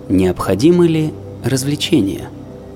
Необходимы ли развлечения?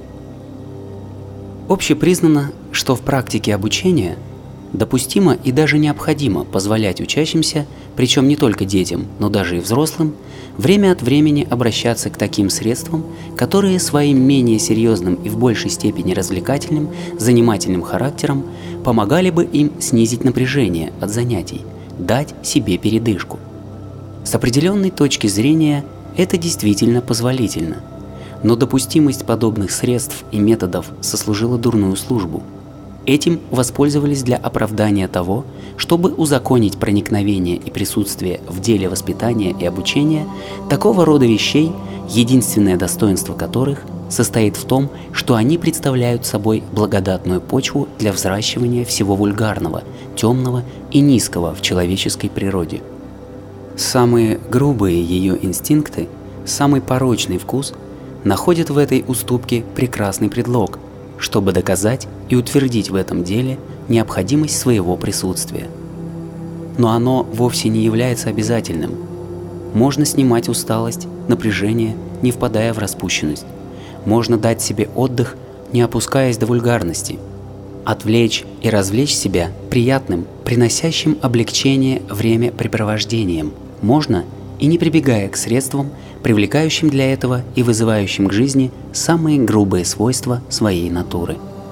Общепризнано, что в практике обучения допустимо и даже необходимо позволять учащимся, причем не только детям, но даже и взрослым, время от времени обращаться к таким средствам, которые своим менее серьезным и в большей степени развлекательным, занимательным характером помогали бы им снизить напряжение от занятий, дать себе передышку. С определенной точки зрения это действительно позволительно, но допустимость подобных средств и методов сослужила дурную службу. Этим воспользовались для оправдания того, чтобы узаконить проникновение и присутствие в деле воспитания и обучения такого рода вещей, единственное достоинство которых состоит в том, что они представляют собой благодатную почву для взращивания всего вульгарного, темного и низкого в человеческой природе. Самые грубые ее инстинкты, самый порочный вкус находят в этой уступке прекрасный предлог, чтобы доказать и утвердить в этом деле необходимость своего присутствия. Но оно вовсе не является обязательным. Можно снимать усталость, напряжение, не впадая в распущенность. Можно дать себе отдых, не опускаясь до вульгарности. Отвлечь и развлечь себя приятным, приносящим облегчение времяпрепровождением можно и не прибегая к средствам, привлекающим для этого и вызывающим к жизни самые грубые свойства своей натуры.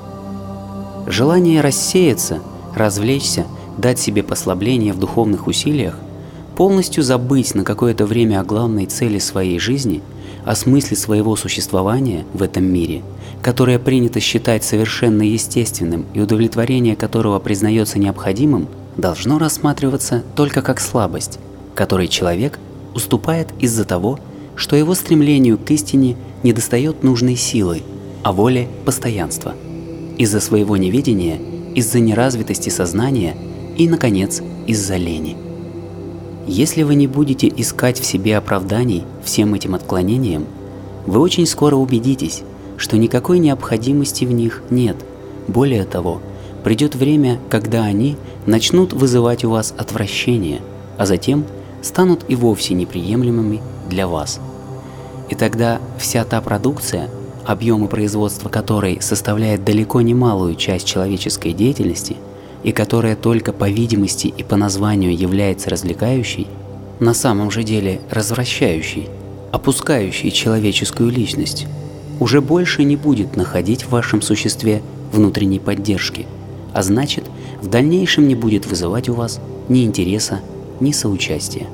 Желание рассеяться, развлечься, дать себе послабление в духовных усилиях, полностью забыть на какое-то время о главной цели своей жизни, о смысле своего существования в этом мире, которое принято считать совершенно естественным и удовлетворение которого признается необходимым, должно рассматриваться только как слабость, которой человек уступает из-за того, что его стремлению к истине недостает нужной силы, а воле – постоянства, из-за своего неведения, из-за неразвитости сознания и, наконец, из-за лени. Если вы не будете искать в себе оправданий всем этим отклонениям, вы очень скоро убедитесь, что никакой необходимости в них нет. Более того, придет время, когда они начнут вызывать у вас отвращение, а затем станут и вовсе неприемлемыми для вас. И тогда вся та продукция, объемы производства которой составляет далеко не малую часть человеческой деятельности и которая только по видимости и по названию является развлекающей, на самом же деле развращающей, опускающей человеческую личность, уже больше не будет находить в вашем существе внутренней поддержки, а значит, в дальнейшем не будет вызывать у вас ни интереса, ни соучастия.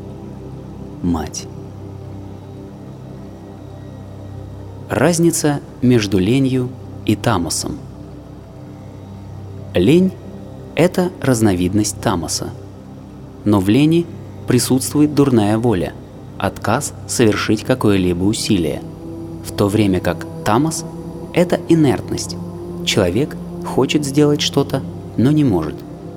Мать. Разница между ленью и тамосом. Лень – это разновидность тамоса, но в лени присутствует дурная воля, отказ совершить какое-либо усилие, в то время как тамос – это инертность. Человек хочет сделать что-то, но не может.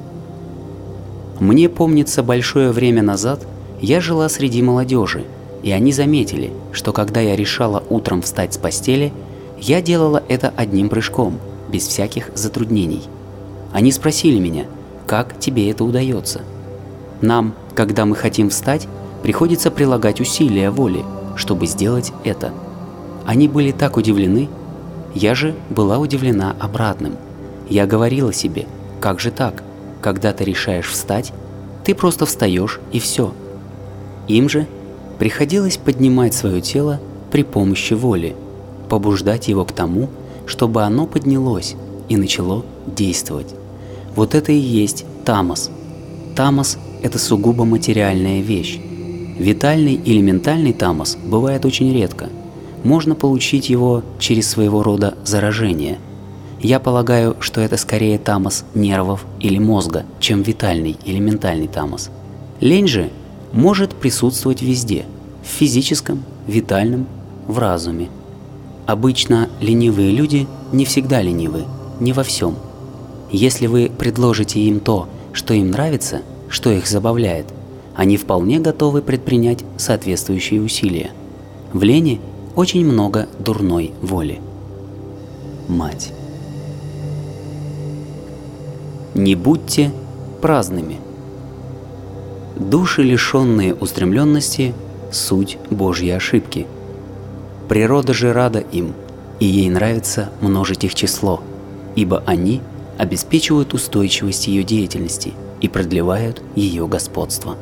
Мне помнится, большое время назад я жила среди молодежи, и они заметили, что когда я решала утром встать с постели, я делала это одним прыжком, без всяких затруднений. Они спросили меня, как тебе это удается? Нам, когда мы хотим встать, приходится прилагать усилия воли, чтобы сделать это. Они были так удивлены, я же была удивлена обратным. Я говорила себе, как же так? Когда ты решаешь встать, ты просто встаешь и все. Им же приходилось поднимать свое тело при помощи воли, побуждать его к тому, чтобы оно поднялось и начало действовать. Вот это и есть тамос. Тамос – это сугубо материальная вещь. Витальный или ментальный тамос бывает очень редко. Можно получить его через своего рода заражение. Я полагаю, что это скорее тамос нервов или мозга, чем витальный или ментальный тамос. Лень же может присутствовать везде – в физическом, витальном, в разуме. Обычно ленивые люди не всегда ленивы, не во всем. Если вы предложите им то, что им нравится, что их забавляет, они вполне готовы предпринять соответствующие усилия. В лени очень много дурной воли. Мать. Не будьте праздными. Души, лишенные устремленности, суть Божьей ошибки. Природа же рада им, и ей нравится множить их число, ибо они обеспечивают устойчивость ее деятельности и продлевают ее господство.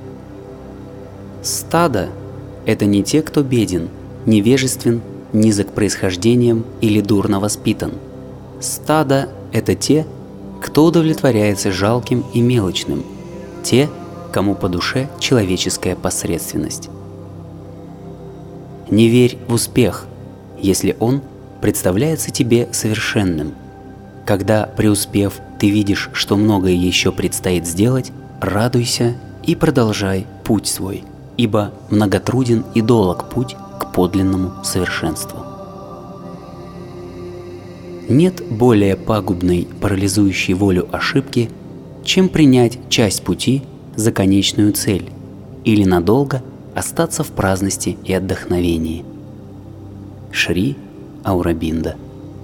Стадо – это не те, кто беден, невежествен, низок происхождением или дурно воспитан. Стадо – это те, кто удовлетворяется жалким и мелочным, те, кому по душе человеческая посредственность. Не верь в успех, если он представляется тебе совершенным. Когда, преуспев, ты видишь, что многое еще предстоит сделать, радуйся и продолжай путь свой, ибо многотруден и долог путь к подлинному совершенству. Нет более пагубной, парализующей волю ошибки, чем принять часть пути за конечную цель или надолго остаться в праздности и отдохновении. Шри Аурабинда.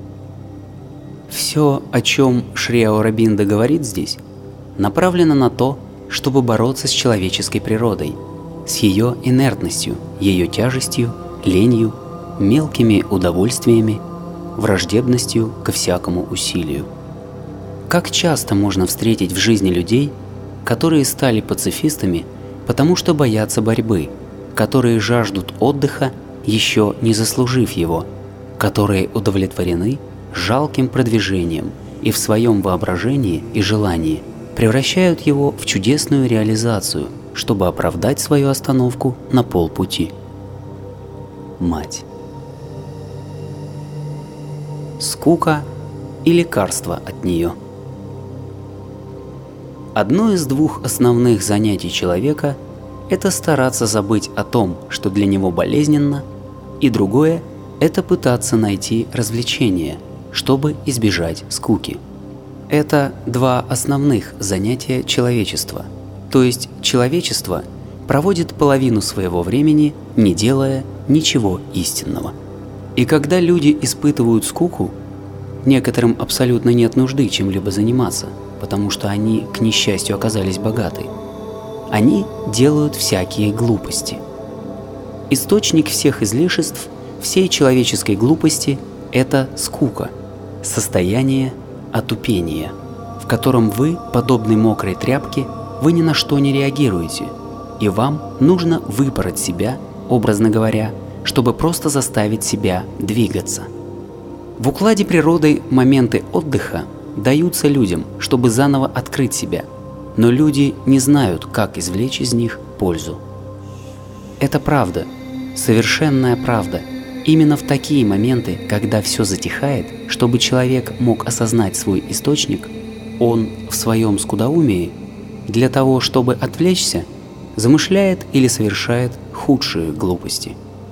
Все, о чем Шри Аурабинда говорит здесь, направлено на то, чтобы бороться с человеческой природой, с ее инертностью, ее тяжестью, ленью, мелкими удовольствиями, враждебностью ко всякому усилию. Как часто можно встретить в жизни людей, которые стали пацифистами, потому что боятся борьбы, которые жаждут отдыха, еще не заслужив его, которые удовлетворены жалким продвижением и в своем воображении и желании превращают его в чудесную реализацию, чтобы оправдать свою остановку на полпути. Мать. Скука и лекарство от нее. Одно из двух основных занятий человека – это стараться забыть о том, что для него болезненно, и другое – это пытаться найти развлечение, чтобы избежать скуки. Это два основных занятия человечества, то есть человечество проводит половину своего времени, не делая ничего истинного. И когда люди испытывают скуку, некоторым абсолютно нет нужды чем-либо заниматься, потому что они, к несчастью, оказались богаты. Они делают всякие глупости. Источник всех излишеств, всей человеческой глупости – это скука, состояние отупения, в котором вы, подобны мокрой тряпке, вы ни на что не реагируете, и вам нужно выпороть себя, образно говоря, чтобы просто заставить себя двигаться. В укладе природы моменты отдыха даются людям, чтобы заново открыть себя, но люди не знают, как извлечь из них пользу. Это правда, совершенная правда. Именно в такие моменты, когда все затихает, чтобы человек мог осознать свой источник, он в своем скудоумии, для того, чтобы отвлечься, замышляет или совершает худшие глупости.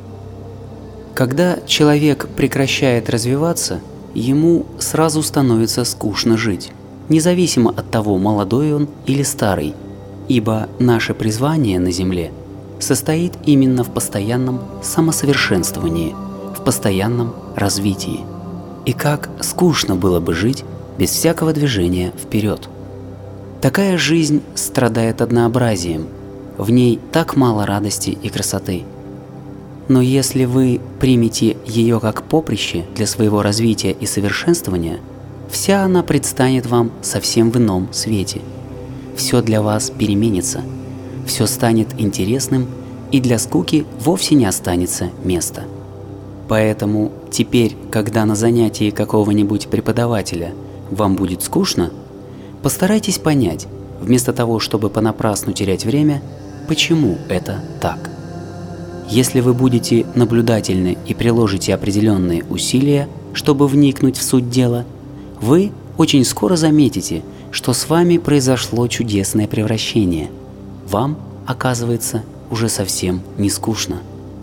Когда человек прекращает развиваться, ему сразу становится скучно жить, независимо от того, молодой он или старый, ибо наше призвание на Земле состоит именно в постоянном самосовершенствовании, в постоянном развитии. И как скучно было бы жить без всякого движения вперед. Такая жизнь страдает однообразием, в ней так мало радости и красоты. Но если вы примете ее как поприще для своего развития и совершенствования, вся она предстанет вам совсем в ином свете. Все для вас переменится, все станет интересным, и для скуки вовсе не останется места. Поэтому теперь, когда на занятии какого-нибудь преподавателя вам будет скучно, постарайтесь понять, вместо того, чтобы понапрасну терять время, почему это так. Если вы будете наблюдательны и приложите определенные усилия, чтобы вникнуть в суть дела, вы очень скоро заметите, что с вами произошло чудесное превращение. Вам, оказывается, уже совсем не скучно.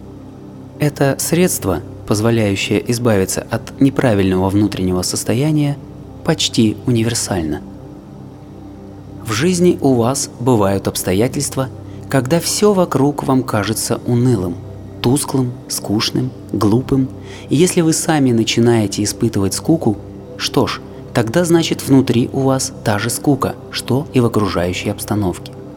Это средство, позволяющее избавиться от неправильного внутреннего состояния, почти универсально. В жизни у вас бывают обстоятельства, когда все вокруг вам кажется унылым, тусклым, скучным, глупым, и если вы сами начинаете испытывать скуку, что ж, тогда значит внутри у вас та же скука, что и в окружающей обстановке.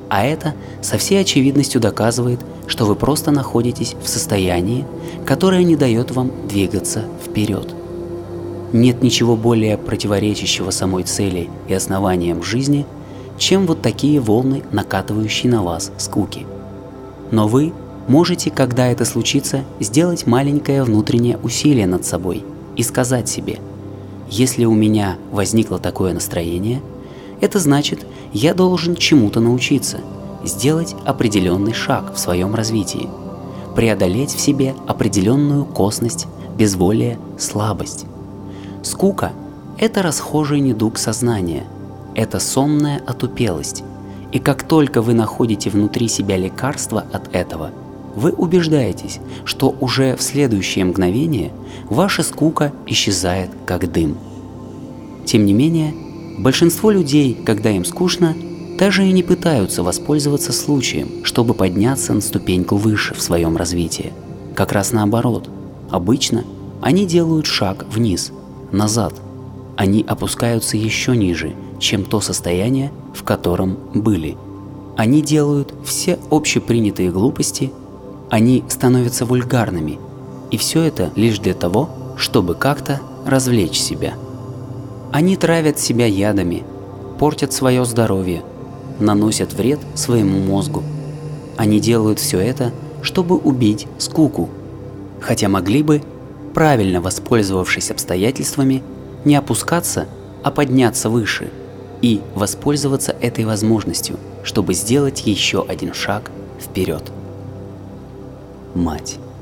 А это со всей очевидностью доказывает, что вы просто находитесь в состоянии, которое не дает вам двигаться вперед. Нет ничего более противоречащего самой цели и основаниям жизни, чем вот такие волны, накатывающие на вас скуки. Но вы можете, когда это случится, сделать маленькое внутреннее усилие над собой и сказать себе: если у меня возникло такое настроение, это значит, я должен чему-то научиться, сделать определенный шаг в своем развитии, преодолеть в себе определенную косность, безволие, слабость. Скука – это расхожий недуг сознания, это сонная отупелость, и как только вы находите внутри себя лекарство от этого, вы убеждаетесь, что уже в следующее мгновение ваша скука исчезает как дым. Тем не менее, большинство людей, когда им скучно, даже и не пытаются воспользоваться случаем, чтобы подняться на ступеньку выше в своем развитии. Как раз наоборот. Обычно они делают шаг вниз, назад. Они опускаются еще ниже, чем то состояние, в котором были. Они делают все общепринятые глупости, они становятся вульгарными. И все это лишь для того, чтобы как-то развлечь себя. Они травят себя ядами, портят свое здоровье, наносят вред своему мозгу. Они делают все это, чтобы убить скуку, хотя могли бы, правильно воспользовавшись обстоятельствами, не опускаться, а подняться выше и воспользоваться этой возможностью, чтобы сделать еще один шаг вперед. Мать.